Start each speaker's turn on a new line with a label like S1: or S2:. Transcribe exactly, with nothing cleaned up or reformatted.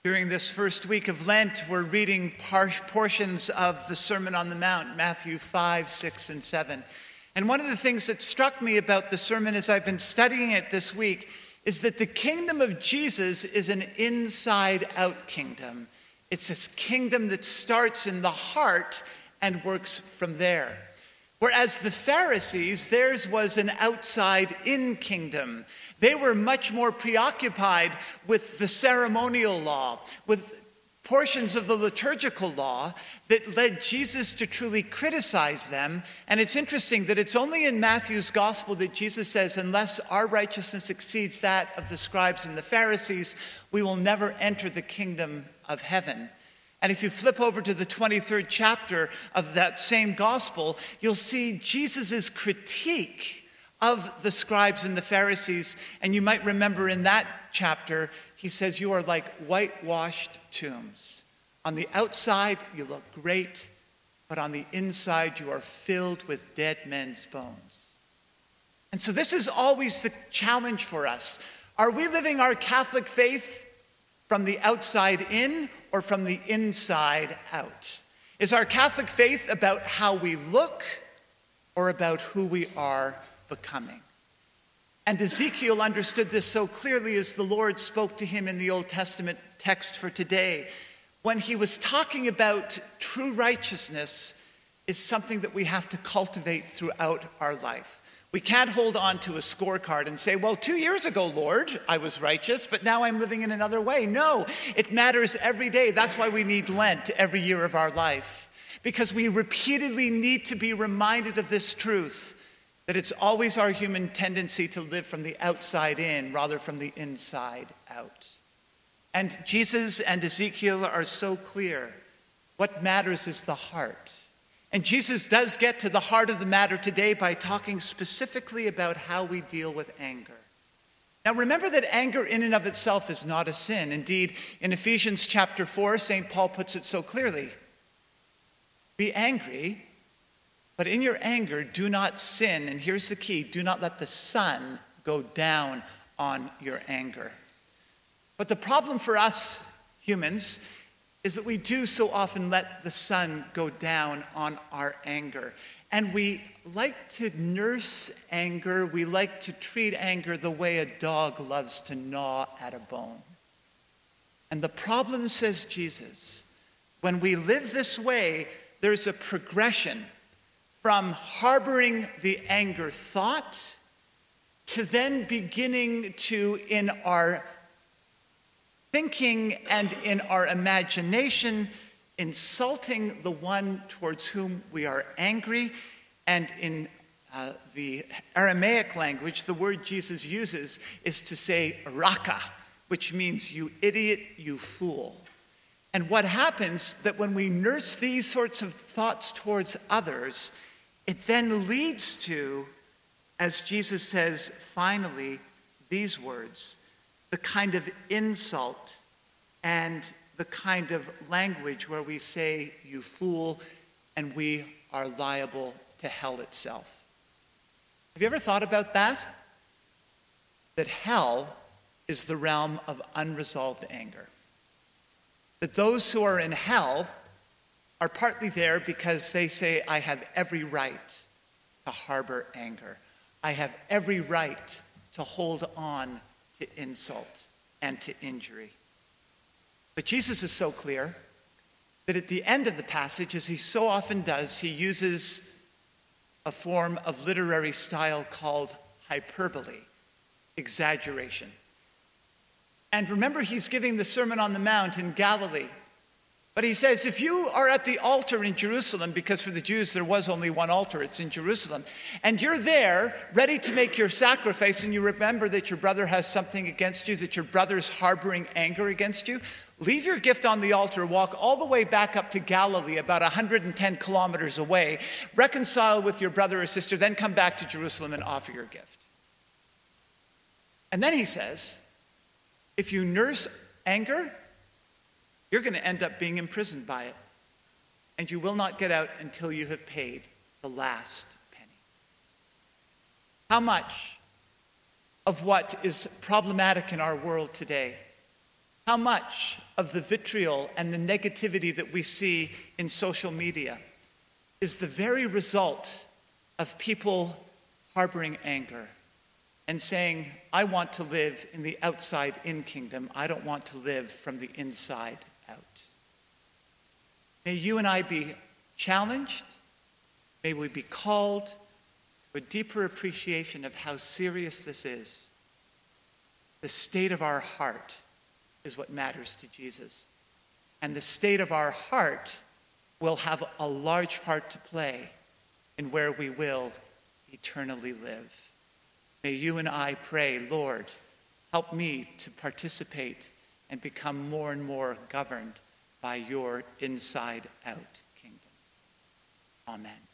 S1: During this first week of Lent, we're reading par- portions of the Sermon on the Mount, Matthew five, six, and seven. And one of the things that struck me about the sermon as I've been studying it this week is that the kingdom of Jesus is an inside-out kingdom. It's a kingdom that starts in the heart and works from there. Whereas the Pharisees, theirs was an outside-in kingdom. They were much more preoccupied with the ceremonial law, with portions of the liturgical law that led Jesus to truly criticize them. And it's interesting that it's only in Matthew's gospel that Jesus says, unless our righteousness exceeds that of the scribes and the Pharisees, we will never enter the kingdom of heaven. And if you flip over to the twenty-third chapter of that same gospel, you'll see Jesus' critique of the scribes and the Pharisees. And you might remember in that chapter, he says, you are like whitewashed tombs. On the outside, you look great, but on the inside, you are filled with dead men's bones. And so this is always the challenge for us. Are we living our Catholic faith from the outside in or from the inside out? Is our Catholic faith about how we look or about who we are becoming? And Ezekiel understood this so clearly as the Lord spoke to him in the Old Testament text for today. When he was talking about true righteousness is something that we have to cultivate throughout our life. We can't hold on to a scorecard and say, well, two years ago, Lord, I was righteous, but now I'm living in another way. No, it matters every day. That's why we need Lent every year of our life, because we repeatedly need to be reminded of this truth, that it's always our human tendency to live from the outside in rather from the inside out. And Jesus and Ezekiel are so clear. What matters is the heart. And Jesus does get to the heart of the matter today by talking specifically about how we deal with anger. Now remember that anger in and of itself is not a sin. Indeed, in Ephesians chapter four, Saint Paul puts it so clearly. Be angry, but in your anger do not sin. And here's the key, do not let the sun go down on your anger. But the problem for us humans is that we do so often let the sun go down on our anger. And we like to nurse anger. We like to treat anger the way a dog loves to gnaw at a bone. And the problem, says Jesus, when we live this way, there's a progression from harboring the anger thought to then beginning to, in our thinking and in our imagination, insulting the one towards whom we are angry. And in uh, the Aramaic language, the word Jesus uses is to say raka, which means you idiot, you fool. And what happens that when we nurse these sorts of thoughts towards others, it then leads to, as Jesus says finally, these words, the kind of insult and the kind of language where we say, you fool, and we are liable to hell itself. Have you ever thought about that? That hell is the realm of unresolved anger. That those who are in hell are partly there because they say, I have every right to harbor anger. I have every right to hold on to insult and to injury. But Jesus is so clear that at the end of the passage, as he so often does, he uses a form of literary style called hyperbole, exaggeration. And remember, he's giving the Sermon on the Mount in Galilee. But he says, if you are at the altar in Jerusalem, because for the Jews there was only one altar, it's in Jerusalem, and you're there ready to make your sacrifice, and you remember that your brother has something against you, that your brother's harboring anger against you, leave your gift on the altar, walk all the way back up to Galilee, about one hundred ten kilometers away, reconcile with your brother or sister, then come back to Jerusalem and offer your gift. And then he says, if you nurse anger, you're going to end up being imprisoned by it. And you will not get out until you have paid the last penny. How much of what is problematic in our world today How much of the vitriol and the negativity that we see in social media is the very result of people harboring anger and saying, I want to live in the outside-in kingdom. I don't want to live from the inside out. May you and I be challenged. May we be called to a deeper appreciation of how serious this is. The state of our heart is what matters to Jesus. And the state of our heart will have a large part to play in where we will eternally live. May you and I pray, Lord, help me to participate and become more and more governed by your inside-out kingdom. Amen.